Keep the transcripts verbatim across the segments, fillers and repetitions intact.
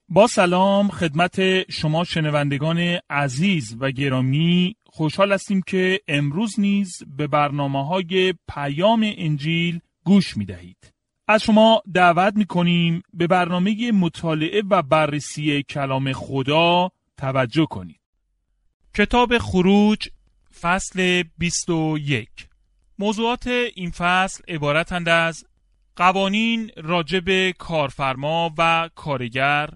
با سلام خدمت شما شنوندگان عزیز و گرامی، خوشحال هستیم که امروز نیز به برنامه‌های پیام انجیل گوش می‌دهید. از شما دعوت می‌کنیم به برنامه مطالعه و بررسی کلام خدا توجه کنید. کتاب خروج فصل بیست و یک. موضوعات این فصل عبارتند از قوانین راجب کارفرما و کارگر،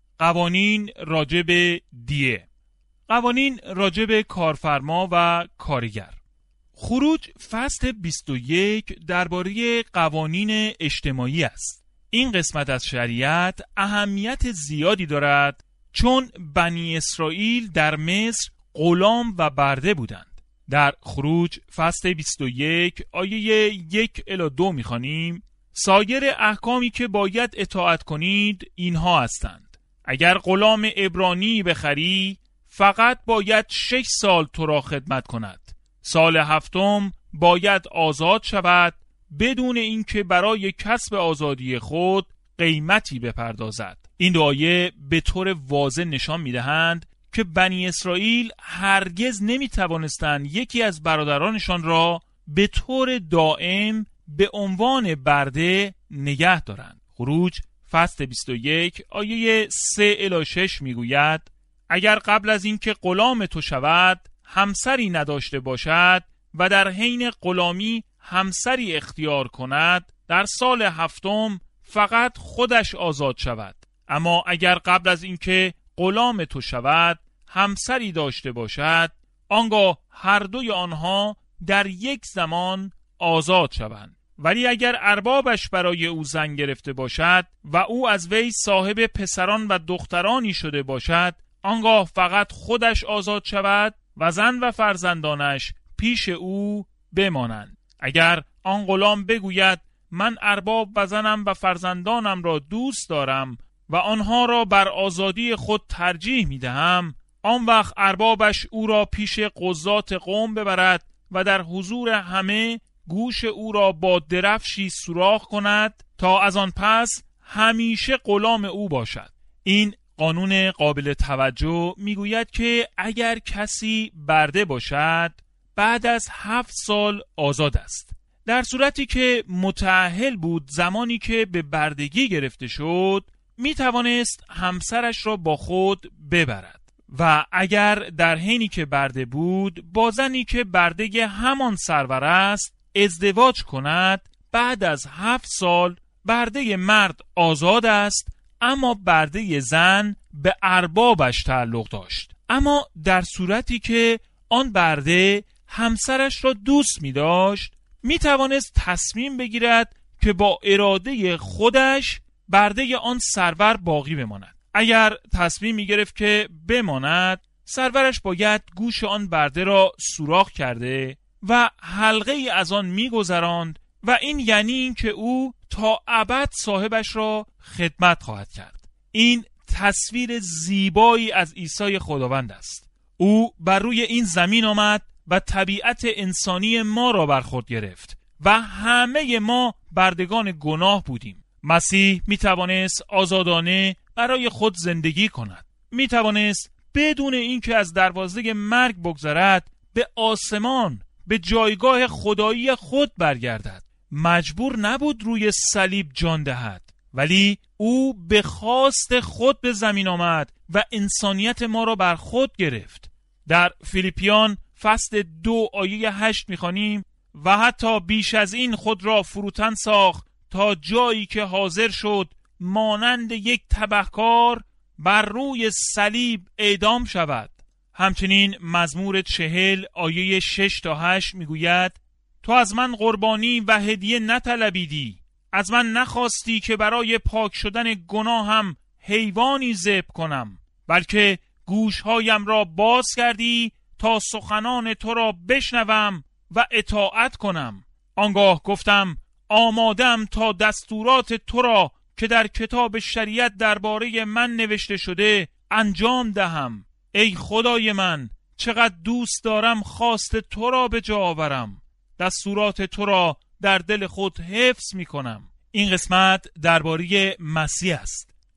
قوانین راجب دیه، قوانین راجب کارفرما و کارگر. خروج فصل بیست و یک درباره قوانین اجتماعی است. این قسمت از شریعت اهمیت زیادی دارد چون بنی اسرائیل در مصر غلام و برده بودند. در خروج فصل بیست و یک آیه یک الی دو می‌خوانیم: سایر احکامی که باید اطاعت کنید اینها هستند. اگر غلام عبرانی بخری فقط باید شش سال تو را خدمت کند. سال هفتم باید آزاد شود بدون اینکه برای کسب آزادی خود قیمتی بپردازد. این دو آیه به طور واضح نشان می‌دهند که بنی اسرائیل هرگز نمی‌توانستند یکی از برادرانشان را به طور دائم به عنوان برده نگه دارند. خروج فصل بیست و یک آیه سه الی شش میگوید: اگر قبل از اینکه غلام تو شود همسری نداشته باشد و در حین غلامی همسری اختیار کند، در سال هفتم فقط خودش آزاد شود. اما اگر قبل از اینکه غلام تو شود همسری داشته باشد، آنگاه هر دوی آنها در یک زمان آزاد شوند. ولی اگر اربابش برای او زن گرفته باشد و او از وی صاحب پسران و دخترانی شده باشد، آنگاه فقط خودش آزاد شود و زن و فرزندانش پیش او بمانند. اگر آن غلام بگوید من ارباب و زنم و فرزندانم را دوست دارم و آنها را بر آزادی خود ترجیح می دهم، آن وقت اربابش او را پیش قضات قوم ببرد و در حضور همه گوش او را با درفشی سوراخ کند تا از آن پس همیشه غلام او باشد. این قانون قابل توجه میگوید که اگر کسی برده باشد بعد از هفت سال آزاد است. در صورتی که متأهل بود زمانی که به بردگی گرفته شد می توانست همسرش را با خود ببرد و اگر در حینی که برده بود با زنی که برده همان سرور است ازدواج کند، بعد از هفت سال برده مرد آزاد است اما برده زن به اربابش تعلق داشت. اما در صورتی که آن برده همسرش را دوست می داشت می توانست تصمیم بگیرد که با اراده خودش برده آن سرور باقی بماند. اگر تصمیم می گرفت که بماند، سرورش باید گوش آن برده را سوراخ کرده و حلقه ای از آن می گذراند و این یعنی این که او تا ابد صاحبش را خدمت خواهد کرد. این تصویر زیبایی از عیسی خداوند است. او بر روی این زمین آمد و طبیعت انسانی ما را بر خود گرفت و همه ما بردگان گناه بودیم. مسیح می توانست آزادانه برای خود زندگی کند. می توانست بدون اینکه از دروازه مرگ بگذرد به آسمان، به جایگاه خدایی خود برگردد. مجبور نبود روی صلیب جان دهد، ولی او به خواست خود به زمین آمد و انسانیت ما را بر خود گرفت. در فیلیپیان فصل دو آیه هشت می‌خوانیم: و حتی بیش از این خود را فروتن ساخت تا جایی که حاضر شد مانند یک تبهکار بر روی صلیب اعدام شود. همچنین مزمور چهل آیه شش تا هشت میگوید: تو از من قربانی و هدیه نطلبیدی، از من نخواستی که برای پاک شدن گناهم حیوانی ذبح کنم، بلکه گوشهایم را باز کردی تا سخنان تو را بشنوم و اطاعت کنم. آنگاه گفتم آمادم تا دستورات تو را که در کتاب شریعت درباره من نوشته شده انجام دهم. ای خدای من، چقدر دوست دارم خواست تو را به جا آورم. دستورات تو را در دل خود حفظ می کنم. این قسمت درباره مسیح است.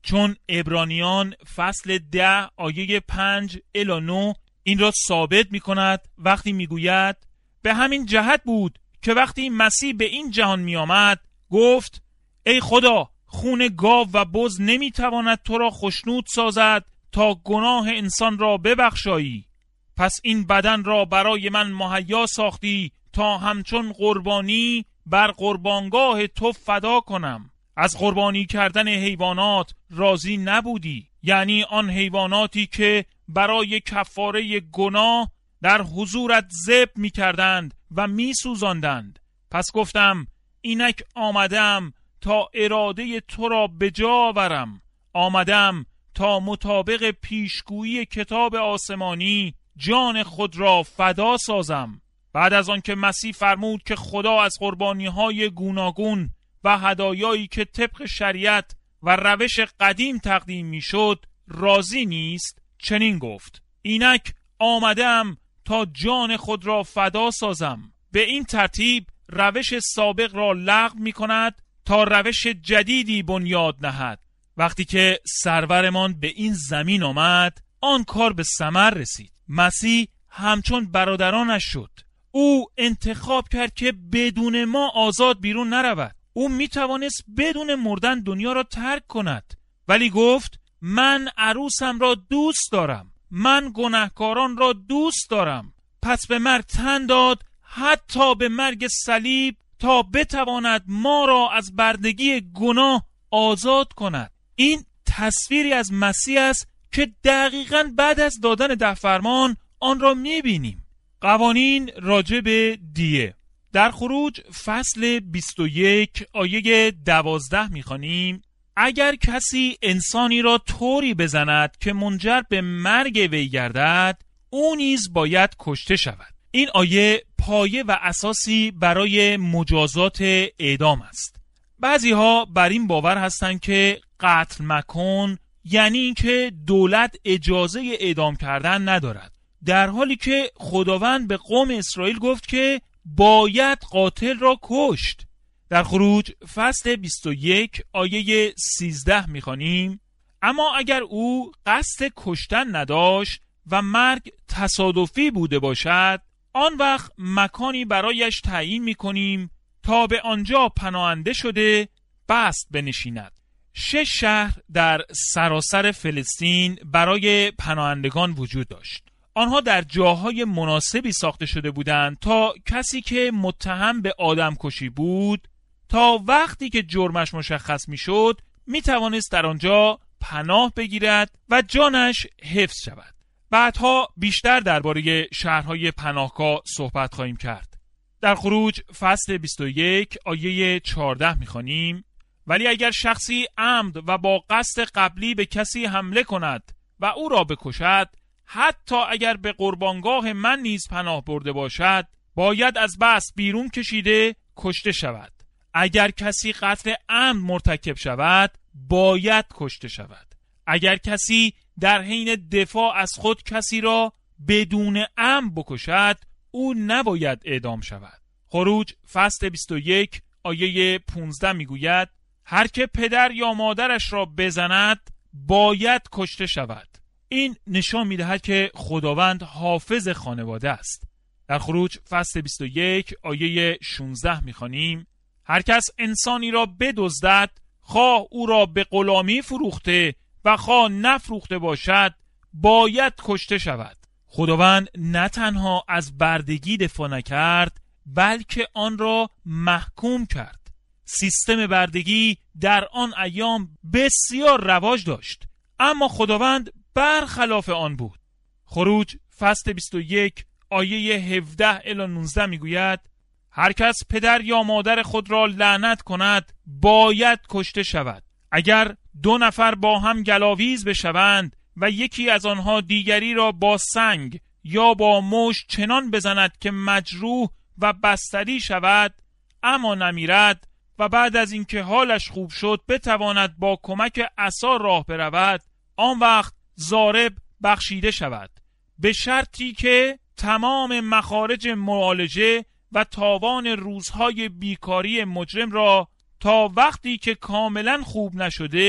چون عبرانیان فصل ده آیه پنج الی نه این را ثابت می کند وقتی می گوید به همین جهت بود که وقتی مسیح به این جهان می آمد گفت ای خدا، خون گاو و بز نمی تواند تو را خوشنود سازد تا گناه انسان را ببخشایی. پس این بدن را برای من مهیا ساختی تا همچون قربانی بر قربانگاه تو فدا کنم. از قربانی کردن حیوانات راضی نبودی، یعنی آن حیواناتی که برای کفاره گناه در حضورت ذبح می کردند و می سوزاندند. پس گفتم اینک آمدم تا اراده تو را به جا آورم. آمدم تا مطابق پیشگویی کتاب آسمانی جان خود را فدا سازم. بعد از آن که مسیح فرمود که خدا از قربانی‌های گوناگون و هدایایی که طبق شریعت و روش قدیم تقدیم می‌شد راضی نیست، چنین گفت اینک آمدم تا جان خود را فدا سازم. به این ترتیب روش سابق را لغو می‌کند تا روش جدیدی بنیاد نهد. وقتی که سرورمان به این زمین آمد آن کار به ثمر رسید. مسیح همچون برادرانش شد. او انتخاب کرد که بدون ما آزاد بیرون نرود. او می توانست بدون مردن دنیا را ترک کند، ولی گفت من عروسم را دوست دارم، من گناهکاران را دوست دارم. پس به مرگ تن داد، حتی به مرگ صلیب، تا بتواند ما را از بردگی گناه آزاد کند. این تصویری از مسیح است که دقیقاً بعد از دادن ده فرمان آن را می‌بینیم. قوانین راجع به دیه. در خروج فصل بیست و یک آیه دوازده می‌خوانیم اگر کسی انسانی را طوری بزند که منجر به مرگ وی گردد، او نیز باید کشته شود. این آیه پایه و اساسی برای مجازات اعدام است. بعضی ها بر این باور هستند که قتل مکن یعنی اینکه دولت اجازه اعدام کردن ندارد، در حالی که خداوند به قوم اسرائیل گفت که باید قاتل را کشت. در خروج فصل بیست و یک آیه سیزده میخوانیم اما اگر او قصد کشتن نداشت و مرگ تصادفی بوده باشد، آن وقت مکانی برایش تعیین میکنیم تا به آنجا پناهنده شده بست بنشیند. شش شهر در سراسر فلسطین برای پناهندگان وجود داشت. آنها در جاهای مناسبی ساخته شده بودند تا کسی که متهم به آدمکشی بود تا وقتی که جرمش مشخص میشد می توانست در آنجا پناه بگیرد و جانش حفظ شود. بعدها بیشتر درباره شهرهای پناهگاه صحبت خواهیم کرد. در خروج فصل بیست و یک آیه چهارده میخوانیم ولی اگر شخصی عمد و با قصد قبلی به کسی حمله کند و او را بکشد، حتی اگر به قربانگاه من نیز پناه برده باشد، باید از بس بیرون کشیده کشته شود. اگر کسی قتل عمد مرتکب شود، باید کشته شود. اگر کسی در حین دفاع از خود کسی را بدون عمد بکشد، او نباید اعدام شود. خروج فصل بیست و یک آیه پانزده میگوید هر که پدر یا مادرش را بزند باید کشته شود. این نشان میدهد که خداوند حافظ خانواده است. در خروج فصل بیست و یک آیه شانزده میخوانیم هر کس انسانی را بدزدد، خواه او را به غلامی فروخته و خواه نفروخته باشد، باید کشته شود. خداوند نه تنها از بردگی دفاع نکرد، بلکه آن را محکوم کرد. سیستم بردگی در آن ایام بسیار رواج داشت، اما خداوند برخلاف آن بود. خروج فصل بیست و یک آیه هفده الی نوزده میگوید هر کس پدر یا مادر خود را لعنت کند باید کشته شود. اگر دو نفر با هم گلاویز بشوند و یکی از آنها دیگری را با سنگ یا با مشت چنان بزند که مجروح و بستری شود اما نمیرد و بعد از اینکه حالش خوب شد بتواند با کمک عصا راه برود، آن وقت ضارب بخشیده شود، به شرطی که تمام مخارج معالجه و تاوان روزهای بیکاری مجرم را تا وقتی که کاملا خوب نشده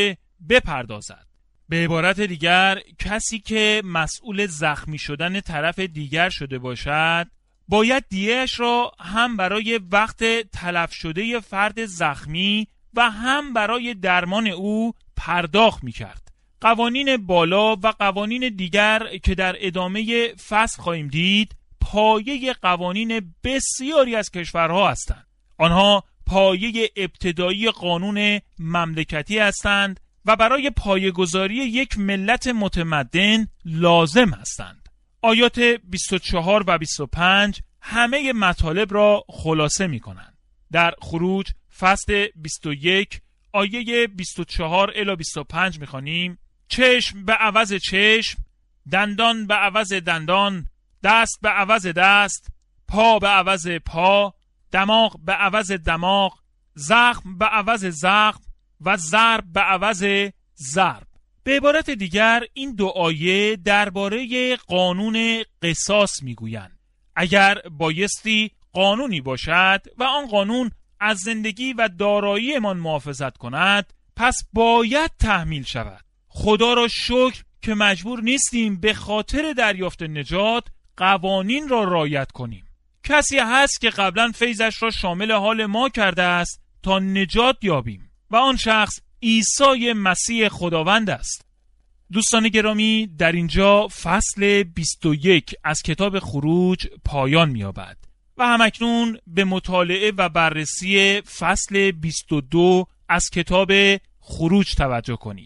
بپردازد. به عبارت دیگر کسی که مسئول زخمی شدن طرف دیگر شده باشد باید دیه‌اش را هم برای وقت تلف شده فرد زخمی و هم برای درمان او پرداخت می‌کرد. قوانین بالا و قوانین دیگر که در ادامه فصل خواهیم دید پایه قوانین بسیاری از کشورها هستند. آنها پایه ابتدایی قانون مملکتی هستند و برای پایه‌گذاری یک ملت متمدن لازم هستند. آیات بیست و چهار و بیست و پنج همه مطالب را خلاصه می کنند. در خروج فصل بیست و یک آیه بیست و چهار الی بیست و پنج می خوانیم: چشم به عوض چشم، دندان به عوض دندان، دست به عوض دست، پا به عوض پا، دماغ به عوض دماغ، زخم به عوض زخم و ضرب به عوض ضرب. به عبارت دیگر این دو آیه درباره قانون قصاص میگویند. اگر بایستی قانونی باشد و آن قانون از زندگی و داراییمان محافظت کند، پس باید تحمیل شود. خدا را شکر که مجبور نیستیم به خاطر دریافت نجات قوانین را رعایت کنیم. کسی هست که قبلا فیضش را شامل حال ما کرده است تا نجات یابیم و آن شخص عیسی مسیح خداوند است. دوستان گرامی، در اینجا فصل بیست و یک از کتاب خروج پایان می‌یابد و همکنون به مطالعه و بررسی فصل بیست و دو از کتاب خروج توجه کنید.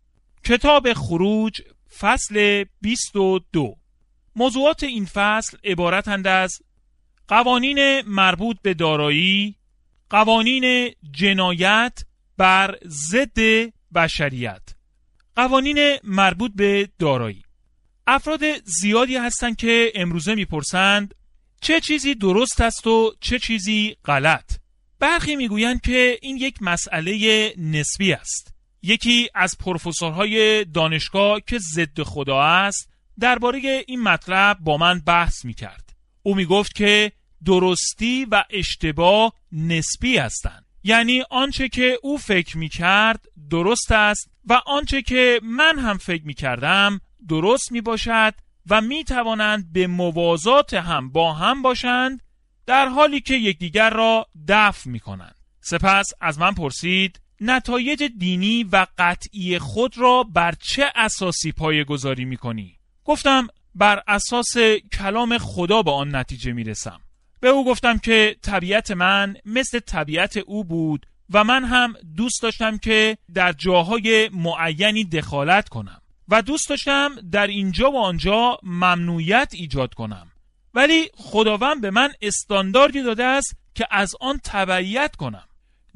کتاب خروج فصل بیست و دو. موضوعات این فصل عبارتند از قوانین مربوط به دارایی، قوانین جنایت بر ضد بشریت. قوانین مربوط به دارایی. افراد زیادی هستند که امروزه میپرسند چه چیزی درست است و چه چیزی غلط. برخی میگویند که این یک مسئله نسبی است. یکی از پروفسورهای دانشگاه که ضد خدا است درباره این مطلب با من بحث میکرد. او میگفت که درستی و اشتباه نسبی هستند. یعنی آنچه که او فکر میکرد درست است و آنچه که من هم فکر میکردم درست میباشد و میتوانند به موازات هم با هم باشند، در حالی که یکدیگر را دفع میکنند. سپس از من پرسید نتایج دینی و قطعی خود را بر چه اساسی پایه‌گذاری میکنی؟ گفتم بر اساس کلام خدا به آن نتیجه میرسم. به او گفتم که طبیعت من مثل طبیعت او بود و من هم دوست داشتم که در جاهای معینی دخالت کنم و دوست داشتم در اینجا و آنجا ممنوعیت ایجاد کنم، ولی خداوند به من استانداردی داده است که از آن تبعیت کنم.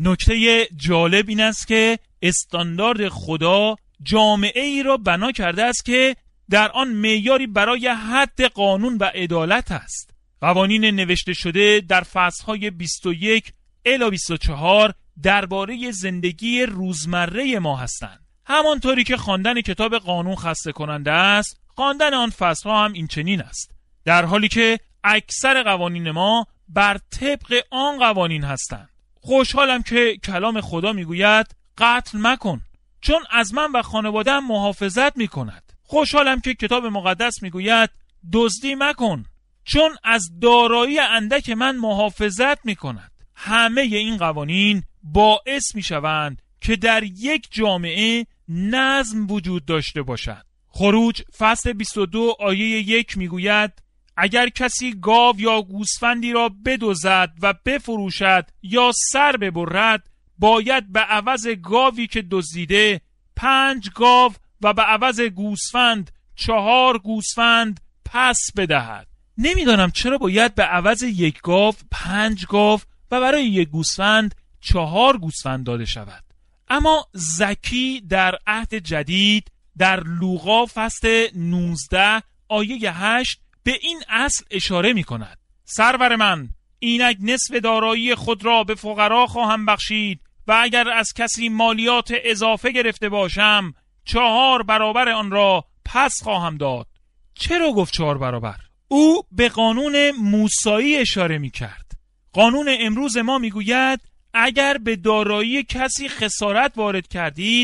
نکته جالب این است که استاندارد خدا جامعه ای را بنا کرده است که در آن معیاری برای حد قانون و عدالت است. قوانین نوشته شده در فصل‌های بیست و یک الی بیست و چهار درباره زندگی روزمره ما هستند. همانطوری که خواندن کتاب قانون خسته کننده است، خواندن آن فصل‌ها هم این چنین است. در حالی که اکثر قوانین ما بر طبق آن قوانین هستند. خوشحالم که کلام خدا میگوید قتل مکن، چون از من و خانواده‌ام محافظت میکند. خوشحالم که کتاب مقدس میگوید دزدی مکن، چون از دارایی اندک من محافظت میکند. همه این قوانین باعث میشوند که در یک جامعه نظم وجود داشته باشد. خروج فصل بیست و دو آیه یک میگوید اگر کسی گاو یا گوسفندی را بدزد و بفروشد یا سر ببرد، باید به عوض گاوی که دزدیده پنج گاو و به عوض گوسفند چهار گوسفند پس بدهد. نمیدانم چرا باید به عوض یک گاو پنج گاو و برای یک گوسفند چهار گوسفند داده شود. اما زکی در عهد جدید در لوقا فصل نوزده آیه هشت به این اصل اشاره می کند. سرور من، اینک نصف دارایی خود را به فقرا خواهم بخشید و اگر از کسی مالیات اضافه گرفته باشم چهار برابر آن را پس خواهم داد. چرا گفت چهار برابر؟ او به قانون موسایی اشاره می کرد. قانون امروز ما می گوید اگر به دارایی کسی خسارت وارد کردید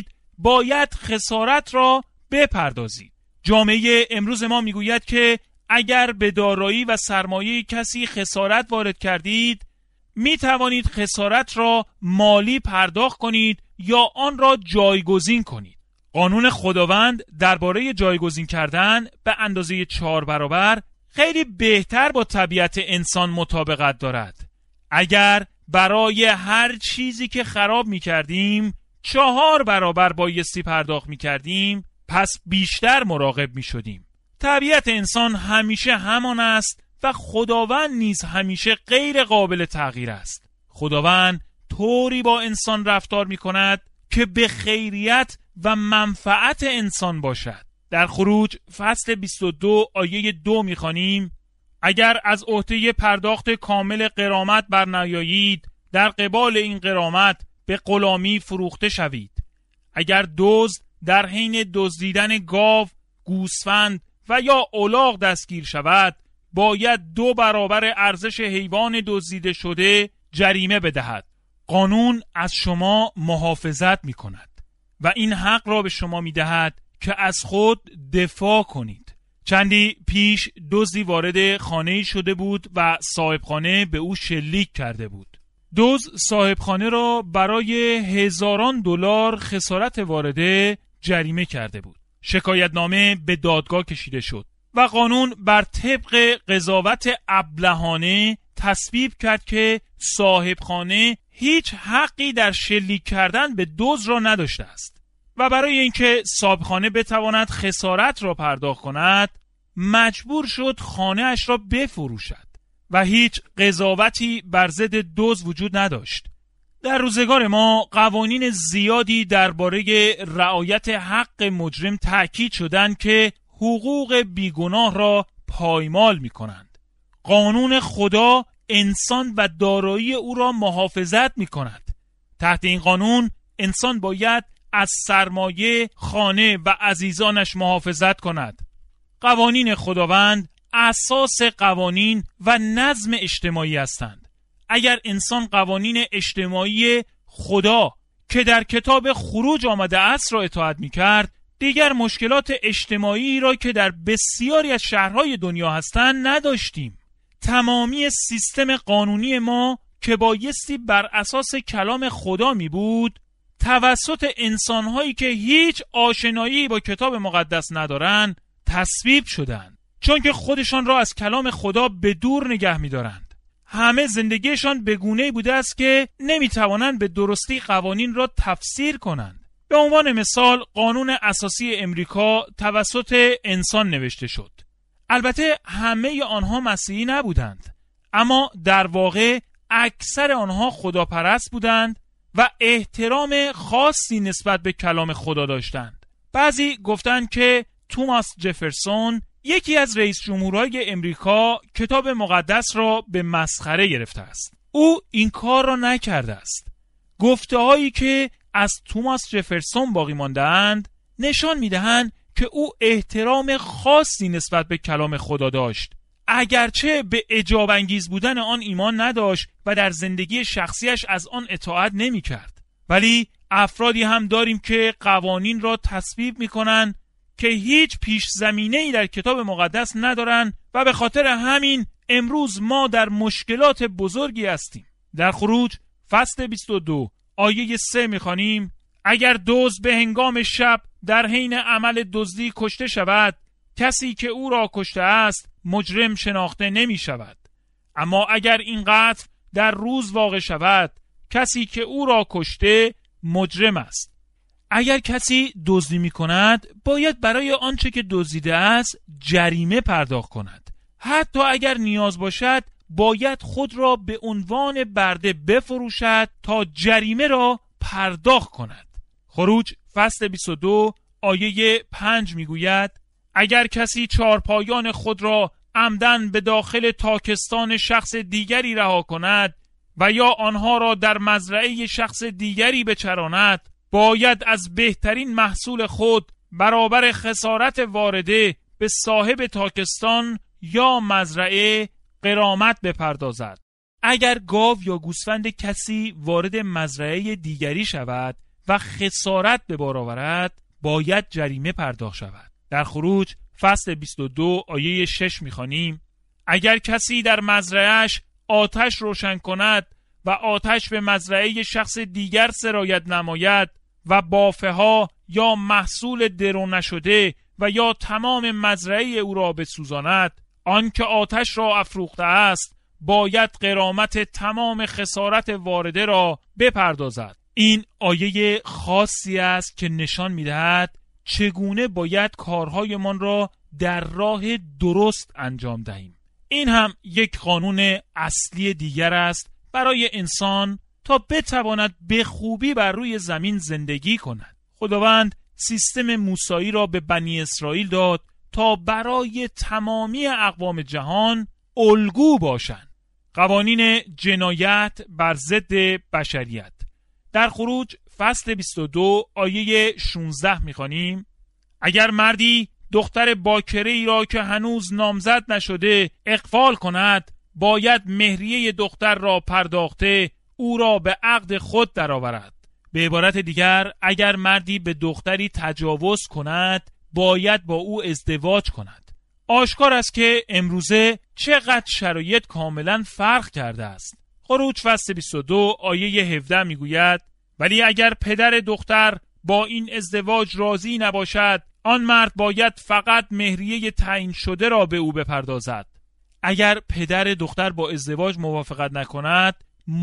باید خسارت را بپردازید. جامعه امروز ما میگوید که اگر به دارایی و سرمایه کسی خسارت وارد کردید، می توانید خسارت را مالی پرداخت کنید یا آن را جایگزین کنید. قانون خداوند درباره جایگزین کردن به اندازه چهار برابر خیلی بهتر با طبیعت انسان مطابقت دارد. اگر برای هر چیزی که خراب می کردیم چهار برابر بایستی پرداخت می کردیم، پس بیشتر مراقب می شدیم. طبیعت انسان همیشه همان است و خداوند نیز همیشه غیر قابل تغییر است. خداوند طوری با انسان رفتار می کند که به خیریت و منفعت انسان باشد. در خروج فصل بیست و دو آیه دو می خوانیم: اگر از عهده پرداخت کامل غرامت برنیایید، در قبال این غرامت به غلامی فروخته شوید. اگر دزد در حین دزدیدن گاو، گوسفند و یا الاغ دستگیر شود، باید دو برابر ارزش حیوان دزدیده شده جریمه بدهد. قانون از شما محافظت می کند و این حق را به شما می دهد که از خود دفاع کنید. چندی پیش دزدی وارد خانه شده بود و صاحبخانه به او شلیک کرده بود. دزد صاحبخانه را برای هزاران دلار خسارت وارده جریمه کرده بود. شکایتنامه به دادگاه کشیده شد و قانون بر طبق قضاوت ابلهانه تصویب کرد که صاحبخانه هیچ حقی در شلیک کردن به دزد را نداشته است و برای اینکه صاحبخانه بتواند خسارت را پرداخت کند مجبور شد خانه اش را بفروشد و هیچ قضاوتی بر ضد دزد وجود نداشت. در روزگار ما قوانین زیادی درباره رعایت حق مجرم تأکید شدند که حقوق بیگناه را پایمال می کنند. قانون خدا انسان و دارایی او را محافظت می کند. تحت این قانون انسان باید از سرمایه، خانه و عزیزانش محافظت کند. قوانین خداوند اساس قوانین و نظم اجتماعی هستند. اگر انسان قوانین اجتماعی خدا که در کتاب خروج آمده است را اطاعت می کرد، دیگر مشکلات اجتماعی را که در بسیاری از شهرهای دنیا هستند نداشتیم. تمامی سیستم قانونی ما که بایستی بر اساس کلام خدا می بود، توسط انسانهایی که هیچ آشنایی با کتاب مقدس ندارند تصویب شدند، چون که خودشان را از کلام خدا به دور نگه می دارند. همه زندگیشان به گونه‌ای بوده است که نمی توانند به درستی قوانین را تفسیر کنند. به عنوان مثال قانون اساسی امریکا توسط انسان نوشته شد. البته همه آنها مسیحی نبودند، اما در واقع اکثر آنها خداپرست بودند و احترام خاصی نسبت به کلام خدا داشتند. بعضی گفتند که توماس جفرسون، یکی از رئیس جمهورهای امریکا، کتاب مقدس را به مسخره گرفته است. او این کار را نکرده است. گفته‌هایی که از توماس جفرسون باقی مانده‌اند نشان می‌دهند که او احترام خاصی نسبت به کلام خدا داشت، اگرچه به اجاب انگیز بودن آن ایمان نداشت و در زندگی شخصیش از آن اطاعت نمی‌کرد. ولی افرادی هم داریم که قوانین را تصویب می‌کنند که هیچ پیش زمینه‌ای در کتاب مقدس ندارند و به خاطر همین امروز ما در مشکلات بزرگی هستیم. در خروج فصل بیست و دو آیه سه می‌خوانیم: اگر دزد به هنگام شب در حین عمل دزدی کشته شود، کسی که او را کشته است مجرم شناخته نمی شود. اما اگر این قتل در روز واقع شود، کسی که او را کشته مجرم است. اگر کسی دزدی می کند باید برای آنچه که دزدیده است جریمه پرداخت کند. حتی اگر نیاز باشد باید خود را به عنوان برده بفروشد تا جریمه را پرداخت کند. خروج فصل بیست و دو آیه پنج می گوید: اگر کسی چارپایان خود را عمدن به داخل تاکستان شخص دیگری رها کند و یا آنها را در مزرعه شخص دیگری بچراند، باید از بهترین محصول خود برابر خسارت وارده به صاحب تاکستان یا مزرعه غرامت بپردازد. اگر گاو یا گوسفند کسی وارد مزرعه دیگری شود و خسارت به بار آورد باید جریمه پرداخت شود. در خروج فصل بیست و دو آیه شش می‌خوانیم: اگر کسی در مزرعه‌اش آتش روشن کند و آتش به مزرعه شخص دیگر سرایت نماید و بافه ها یا محصول درو نشده و یا تمام مزرعه او را بسوزاند، آن که آتش را افروخته است باید غرامت تمام خسارت وارده را بپردازد. این آیه خاصی است که نشان می‌دهد چگونه باید کارهایمان را در راه درست انجام دهیم. این هم یک قانون اصلی دیگر است برای انسان تا بتواند به خوبی بر روی زمین زندگی کند. خداوند سیستم موسایی را به بنی اسرائیل داد تا برای تمامی اقوام جهان الگو باشند. قوانین جنایت بر ضد بشریت. در خروج فصل بیست و دو آیه شانزده می‌خوانیم: اگر مردی دختر باکره‌ای را که هنوز نامزد نشده اغفال کند، باید مهریه دختر را پرداخته او را به عقد خود درآورد. به عبارت دیگر، اگر مردی به دختری تجاوز کند باید با او ازدواج کند. آشکار است که امروزه چقدر شرایط کاملا فرق کرده است. خروج فصل بیست و دو آیه هفده میگوید: ولی اگر پدر دختر با این ازدواج راضی نباشد، آن مرد باید فقط مهریه تعیین شده را به او بپردازد. اگر پدر دختر با ازدواج موافقت نکند،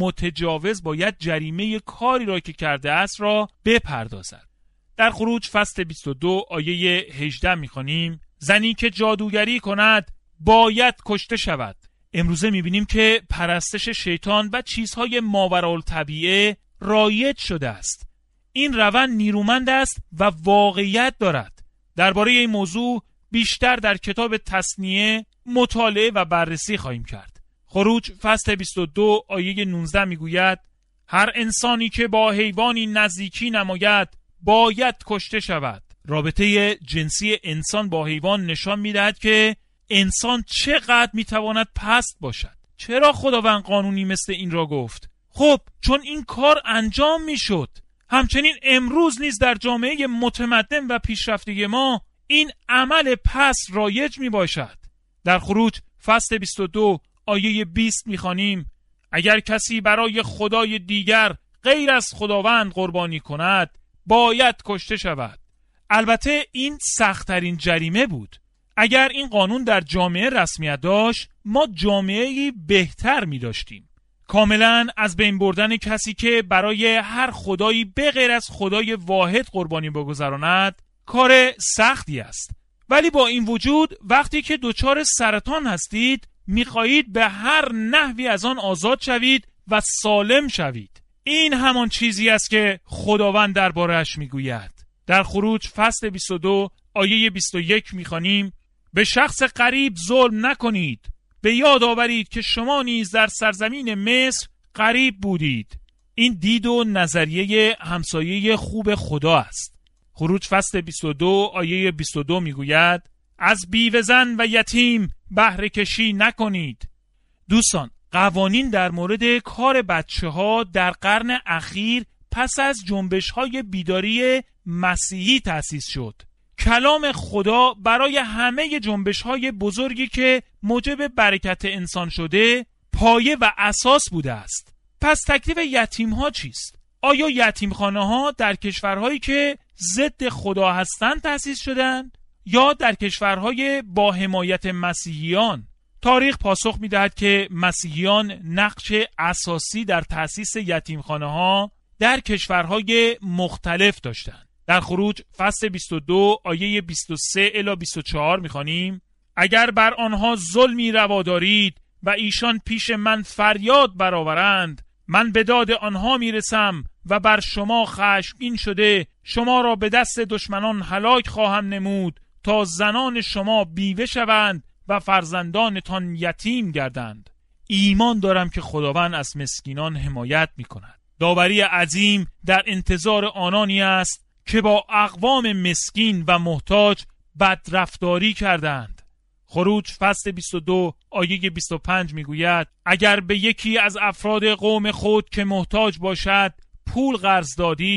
متجاوز باید جریمه کاری را که کرده است را بپردازد. در خروج فصل بیست و دو آیه هجده می‌خوانیم: زنی که جادوگری کند باید کشته شود. امروزه می‌بینیم که پرستش شیطان و چیزهای ماورالطبیعه رایج شده است. این روند نیرومند است و واقعیت دارد. درباره این موضوع بیشتر در کتاب تثنیه مطالعه و بررسی خواهیم کرد. خروج فصل بیست و دو آیه نوزده میگوید: هر انسانی که با حیوانی نزدیکی نماید باید کشته شود. رابطه جنسی انسان با حیوان نشان میدهد که انسان چقدر میتواند پست باشد. چرا خداوند قانونی مثل این را گفت؟ خب چون این کار انجام میشد. همچنین امروز نیز در جامعه متمدن و پیشرفته ما این عمل پست رایج می باشد. در خروج فصل بیست و دو آیه بیست میخوانیم: اگر کسی برای خدای دیگر غیر از خداوند قربانی کند باید کشته شود. البته این سخت‌ترین جریمه بود. اگر این قانون در جامعه رسمیت داشت، ما جامعه‌ای بهتر می داشتیم. کاملا از بین بردن کسی که برای هر خدایی به غیر از خدای واحد قربانی بگذراند کار سختی است. ولی با این وجود وقتی که دچار سرطان هستید می‌خواهید به هر نحوی از آن آزاد شوید و سالم شوید. این همان چیزی است که خداوند درباره‌اش میگوید. در خروج فصل بیست و دو آیه بیست و یک می‌خوانیم: به شخص غریب ظلم نکنید. به یاد آورید که شما نیز در سرزمین مصر غریب بودید. این دید و نظریه همسایه خوب خدا است. خروج فصل بیست و دو آیه بیست و دو میگوید: از بیوه زن و یتیم بهره کشی نکنید. دوستان، قوانین در مورد کار بچه ها در قرن اخیر پس از جنبش های بیداری مسیحی تأسیس شد. کلام خدا برای همه جنبش های بزرگی که موجب برکت انسان شده پایه و اساس بوده است. پس تکلیف یتیم ها چیست؟ آیا یتیم خانه ها در کشورهایی که ضد خدا هستند تأسیس شدند یا در کشورهای با حمایت مسیحیان؟ تاریخ پاسخ می‌دهد که مسیحیان نقش اساسی در تأسیس یتیمخانه ها در کشورهای مختلف داشتند. در خروج فصل بیست و دو آیه بیست و سه الی بیست و چهار می‌خوانیم: اگر بر آنها ظلمی روا دارید و ایشان پیش من فریاد برآورند، من به داد آنها میرسم و بر شما خشمگین شده شما را به دست دشمنان هلاک خواهم نمود تا زنان شما بیوه شوند و فرزندانتان یتیم گردند. ایمان دارم که خداوند از مسکینان حمایت می کند. داوری عظیم در انتظار آنانی است که با اقوام مسکین و محتاج بدرفتاری کردند. خروج فصل بیست و دو آیه بیست و پنج می گوید: اگر به یکی از افراد قوم خود که محتاج باشد پول قرض دادی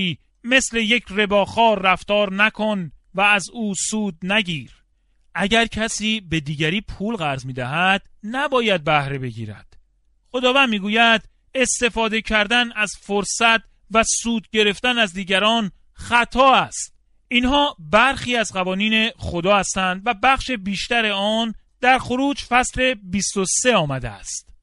مثل یک رباخوار رفتار نکن و از او سود نگیر. اگر کسی به دیگری پول قرض می‌دهد نباید بهره بگیرد. خداوند می‌گوید استفاده کردن از فرصت و سود گرفتن از دیگران خطا است. اینها برخی از قوانین خدا هستند و بخش بیشتر آن در خروج فصل بیست و سه آمده است.